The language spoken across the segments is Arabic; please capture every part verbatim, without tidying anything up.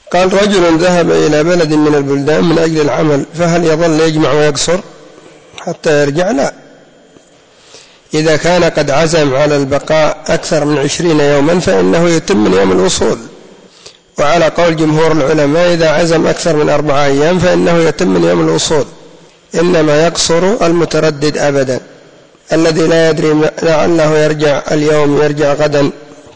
قال رجل ذهب إلى بلد من البلدان من أجل العمل، فهل يظل يجمع ويقصر حتى يرجع؟ لا، إذا كان قد عزم على البقاء أكثر من عشرين يوما فإنه يتم من يوم الوصول. وعلى قول جمهور العلماء إذا عزم أكثر من أربعة أيام فإنه يتم من يوم الوصول، إنما يقصر المتردد أبدا الذي لا يدري لعله يرجع اليوم يرجع غدا،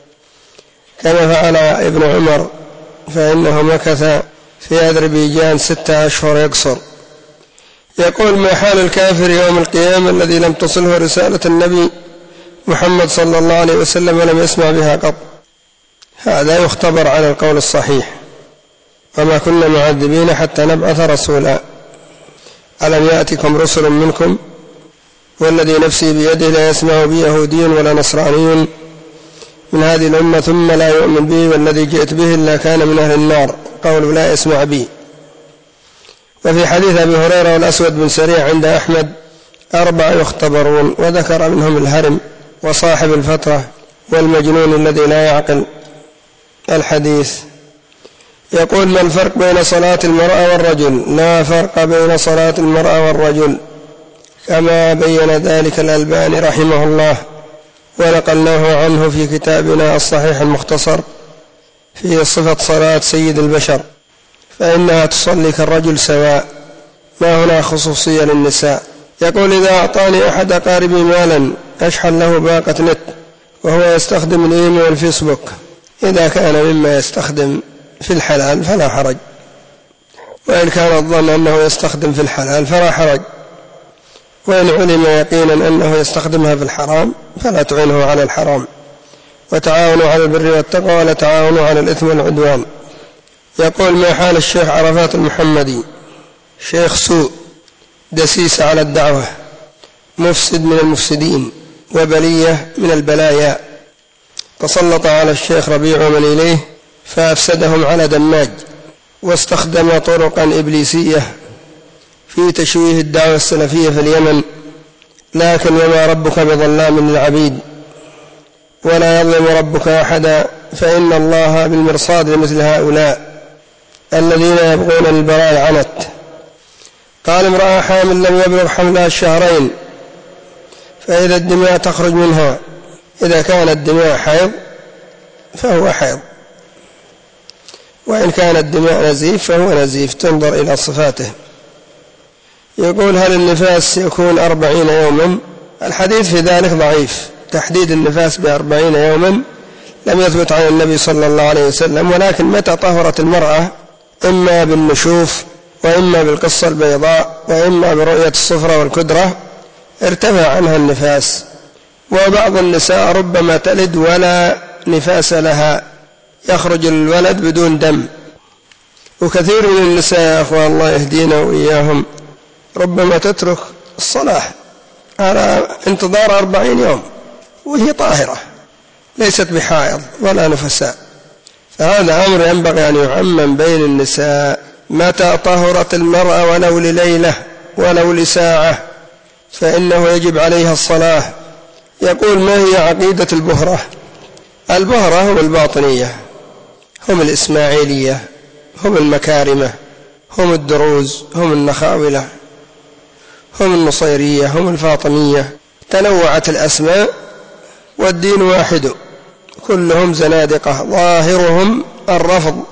كما فعل ابن عمر فإنه مكث في أذربيجان ستة أشهر يقصر. يقول: ما حال الكافر يوم القيامة الذي لم تصله رسالة النبي محمد صلى الله عليه وسلم ولم يسمع بها قط؟ هذا يختبر على القول الصحيح: وما كنا معذبين حتى نبعث رسولا. ألم يأتكم رسل منكم والذي نفسي بيده لا يسمع بي يهودي ولا نصراني من هذه الأمة ثم لا يؤمن بي والذي جئت به إلا كان من أهل النار، قول لا يسمع بي. وفي حديث أبي هريرة والأسود بن سريع عند أحمد: أربع يختبرون، وذكر منهم الهرم وصاحب الفترة والمجنون الذي لا يعقل. الحديث. يقول: ما الفرق بين صلاة المرأة والرجل؟ لا فرق بين صلاة المرأة والرجل، كما بين ذلك الألباني رحمه الله، ونقلناه عنه في كتابنا الصحيح المختصر في صفة صلاة سيد البشر، فإنها تصلي كالرجل سواء، ما هنا خصوصية للنساء. يقول: إذا أعطاني أحد أقاربي مالا أشحن له باقة نت وهو يستخدم الإيميل والفيسبوك، إذا كان مما يستخدم في الحلال فلا حرج، وإن كان الظن أنه يستخدم في الحلال فلا حرج، وإن علم يقينا أنه يستخدمها في الحرام فلا تعينه على الحرام. وتعاونوا على البر والتقوى ولا تعاونوا على الإثم والعدوان. يقول: ما حال الشيخ عرفات المحمدي؟ شيخ سوء، دسيس على الدعوة، مفسد من المفسدين، وبلية من البلايا. تسلط على الشيخ ربيع ومن إليه فأفسدهم على دماج، واستخدم طرقا إبليسية في تشويه الدعوة السلفية في اليمن، لكن وما ربك بظلام للعبيد، ولا يظلم ربك أحدا، فإن الله بالمرصاد لمثل هؤلاء الذين يبغون للبراء عنت. قال: امرأة حامل لم يبلغ حملها الشهرين، فإذا الدماء تخرج منها، إذا كان الدماء حيض فهو حيض، وإن كان الدماء نزيف فهو نزيف، تنظر إلى صفاته. يقول: هل النفاس يكون أربعين يوما؟ الحديث في ذلك ضعيف، تحديد النفاس بأربعين يوما لم يثبت عن النبي صلى الله عليه وسلم، ولكن متى طهرت المرأة إما بالنشوف وإما بالقصة البيضاء وإما برؤية الصفرة والكدرة ارتفع عنها النفاس. وبعض النساء ربما تلد ولا نفاس لها، يخرج الولد بدون دم. وكثير من النساء يا أخوة الله يهدينا وإياهم ربما تترك الصلاة على انتظار أربعين يوم وهي طاهرة ليست بحائض ولا نفساء. فهذا أمر ينبغي أن يعمم بين النساء، متى طهرت المرأة ولو لليلة ولو لساعة فإنه يجب عليها الصلاة. يقول: ما هي عقيدة البهرة؟ البهرة هم الباطنية، هم الإسماعيلية، هم المكارمة، هم الدروز، هم النخاولة، هم النصيرية، هم الفاطمية. تنوعت الأسماء والدين واحد، كلهم زنادقة، ظاهرهم الرفض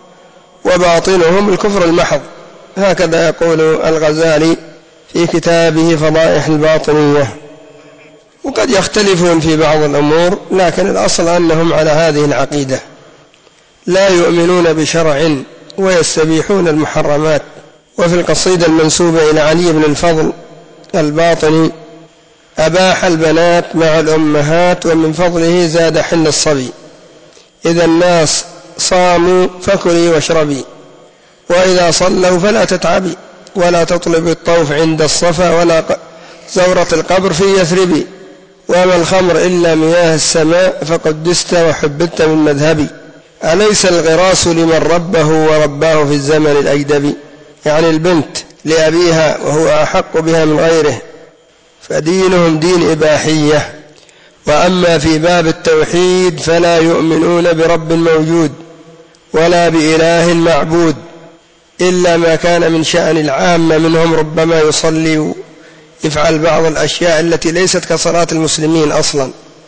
وباطنهم الكفر المحض. هكذا يقول الغزالي في كتابه فضائح الباطنية. وقد يختلفون في بعض الأمور، لكن الأصل أنهم على هذه العقيدة، لا يؤمنون بشرع ويستبيحون المحرمات. وفي القصيدة المنسوبة إلى علي بن الفضل الباطني: أباح البنات مع الأمهات ومن فضله زاد حل الصبي، إذا الناس صاموا فكلي واشربي، وإذا صلوا فلا تتعبي، ولا تطلب الطوف عند الصفا ولا زورة القبر في يثربي، وما الخمر إلا مياه السماء فقدست وحببت من مذهبي، أليس الغراس لمن ربه ورباه في الزمن الأجدبي. يعني البنت لأبيها وهو أحق بها من غيره، فدينهم دين إباحية. وأما في باب التوحيد فلا يؤمنون برب موجود ولا بإله معبود، إلا ما كان من شأن العامة منهم ربما يصلي يفعل بعض الأشياء التي ليست كصلاة المسلمين أصلا.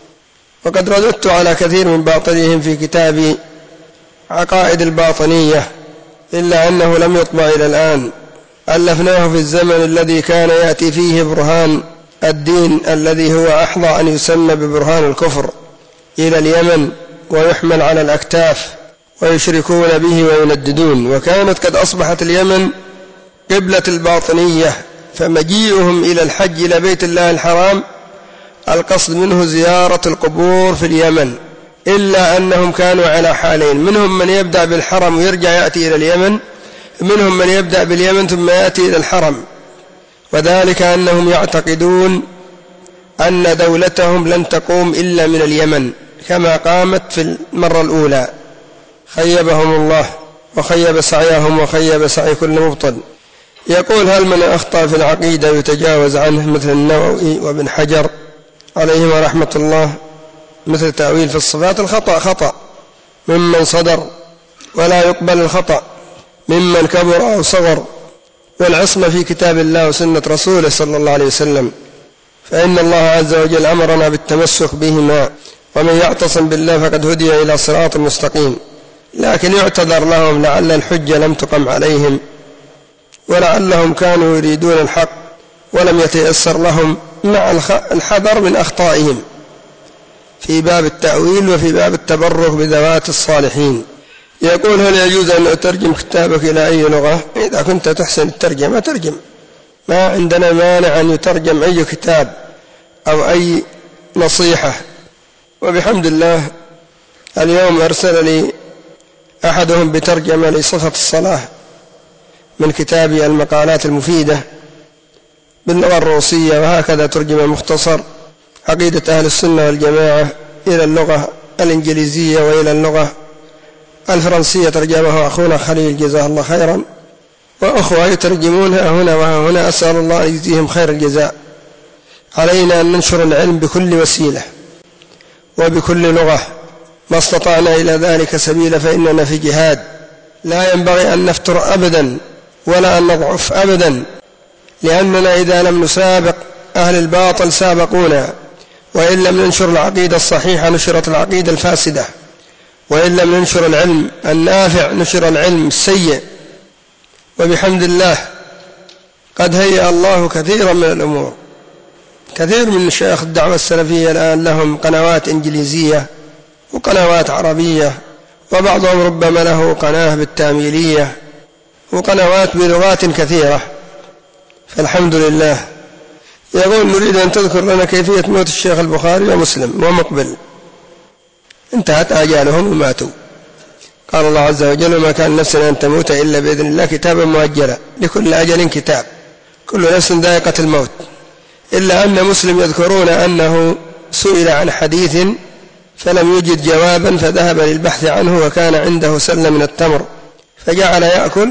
وقد رددت على كثير من باطلهم في كتاب عقائد الباطنية، إلا أنه لم يطبع إلى الآن. ألفناه في الزمن الذي كان يأتي فيه برهان الدين الذي هو أحظى أن يسمى ببرهان الكفر إلى اليمن ويحمل على الأكتاف ويشركون به وينددون. وكانت قد أصبحت اليمن قبلة الباطنية، فمجيئهم إلى الحج إلى بيت الله الحرام القصد منه زيارة القبور في اليمن، إلا أنهم كانوا على حالين: منهم من يبدأ بالحرم ويرجع يأتي إلى اليمن، منهم من يبدأ باليمن ثم يأتي إلى الحرم. وذلك أنهم يعتقدون أن دولتهم لن تقوم إلا من اليمن كما قامت في المرة الأولى. خيبهم الله وخيب سعيهم وخيب سعي كل مبطل. يقول: هل من أخطأ في العقيدة يتجاوز عنه مثل النووي وابن حجر عليهما رحمة الله، مثل تأويل في الصفات؟ الخطأ خطأ ممن صدر، ولا يقبل الخطأ ممن كبر أو صغر، والعصمة في كتاب الله وسنة رسوله صلى الله عليه وسلم، فإن الله عز وجل أمرنا بالتمسك بهما، ومن يعتصم بالله فقد هدي إلى صراط مستقيم. لكن يعتذر لهم لعل الحجة لم تقم عليهم، ولعلهم كانوا يريدون الحق ولم يتيسر لهم، مع الحذر من أخطائهم في باب التأويل وفي باب التبرك بذوات الصالحين. يقول: هل يجوز أن أترجم كتابك إلى أي لغة؟ إذا كنت تحسن الترجمة ترجم، ما عندنا مانع أن يترجم أي كتاب أو أي نصيحة. وبحمد الله اليوم أرسل لي أحدهم بترجمة لصفة الصلاة من كتابي المقالات المفيدة باللغة الروسية، وهكذا ترجم مختصر عقيدة أهل السنة والجماعة إلى اللغة الإنجليزية وإلى اللغة الفرنسية، ترجمه أخونا خليل جزاه الله خيرا، وأخوة يترجمونها هنا وهنا. أسأل الله أن يجزيهم خير الجزاء. علينا أن ننشر العلم بكل وسيلة وبكل لغة ما استطعنا إلى ذلك سبيلا، فإننا في جهاد. لا ينبغي أن نفتر أبدا ولا أن نضعف أبدا، لأننا إذا لم نسابق أهل الباطل سابقونا، وإن لم ننشر العقيدة الصحيحة نشرت العقيدة الفاسدة، وإن لم ننشر العلم النافع نشر العلم السيء. وبحمد الله قد هيأ الله كثيرا من الأمور. كثير من شيخ الدعوة السلفية الآن لهم قنوات إنجليزية وقنوات عربية، وبعضهم ربما له قناة بالتاميلية وقنوات بلغات كثيرة، فالحمد لله. يقول: نريد أن تذكر لنا كيفية موت الشيخ البخاري ومسلم ومقبل، انتهت آجالهم وماتوا. قال الله عز وجل: ما كان نفس أن تموت إلا بإذن الله كتابا مؤجلا، لكل أجل كتاب، كل نفس ذائقة الموت. إلا أن مسلم يذكرون أنه سئل عن حديث فلم يجد جوابا، فذهب للبحث عنه، وكان عنده سلة من التمر، فجعل يأكل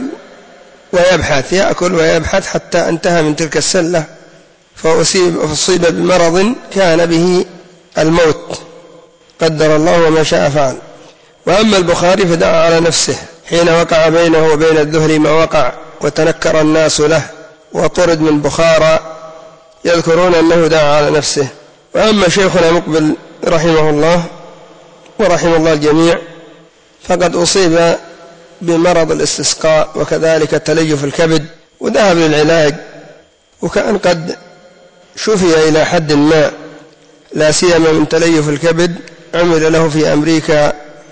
ويبحث يأكل ويبحث حتى انتهى من تلك السلة، فأصيب, فأصيب بمرض كان به الموت، قدر الله وما شاء فعل. وأما البخاري فدعا على نفسه حين وقع بينه وبين الذهل ما وقع، وتنكر الناس له وطرد من بخارى، يذكرون أنه دعا على نفسه. وأما شيخنا مقبل رحمه الله ورحم الله الجميع فقد أصيب بمرض الاستسقاء وكذلك تليف الكبد، وذهب للعلاج، وكان قد شفي إلى حد ما، لا سيما من تليف الكبد عمل له في أمريكا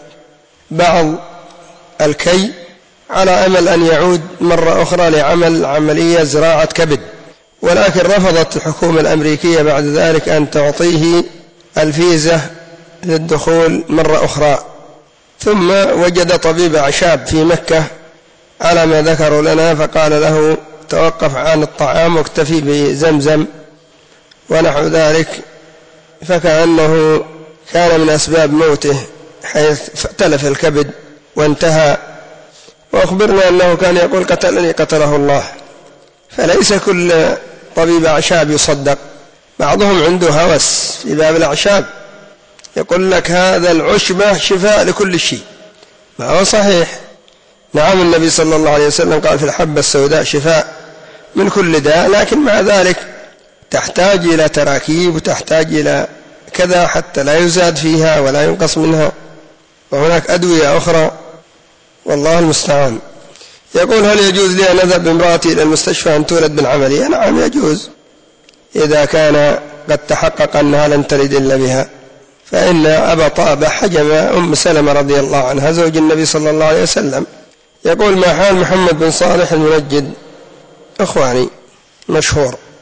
بعض الكي على أمل أن يعود مرة أخرى لعمل عملية زراعة كبد، ولكن رفضت الحكومة الأمريكية بعد ذلك أن تعطيه الفيزا للدخول مرة أخرى. ثم وجد طبيب أعشاب في مكة على ما ذكروا لنا، فقال له: توقف عن الطعام واكتفي بزمزم ونحو ذلك، فكأنه كان من أسباب موته، حيث تلف الكبد وانتهى. وأخبرنا أنه كان يقول: قتلني قتله الله. فليس كل طبيب أعشاب يصدق، بعضهم عنده هوس في باب الأعشاب، يقول لك هذا العشبة شفاء لكل شيء، ما هو صحيح. نعم النبي صلى الله عليه وسلم قال في الحبة السوداء شفاء من كل داء، لكن مع ذلك تحتاج إلى تراكيب وتحتاج إلى كذا حتى لا يزاد فيها ولا ينقص منها، وهناك أدوية أخرى والله المستعان. يقول: هل يجوز لي أن أذهب بامرأتي إلى المستشفى أن تولد بالعملية؟ نعم يجوز، إذا كان قد تحقق أنها لن تلد إلا بها. فإن أبا طابة حجم أم سلمة رضي الله عنها زوج النبي صلى الله عليه وسلم. يقول: ما حال محمد بن صالح المنجد؟ إخواني مشهور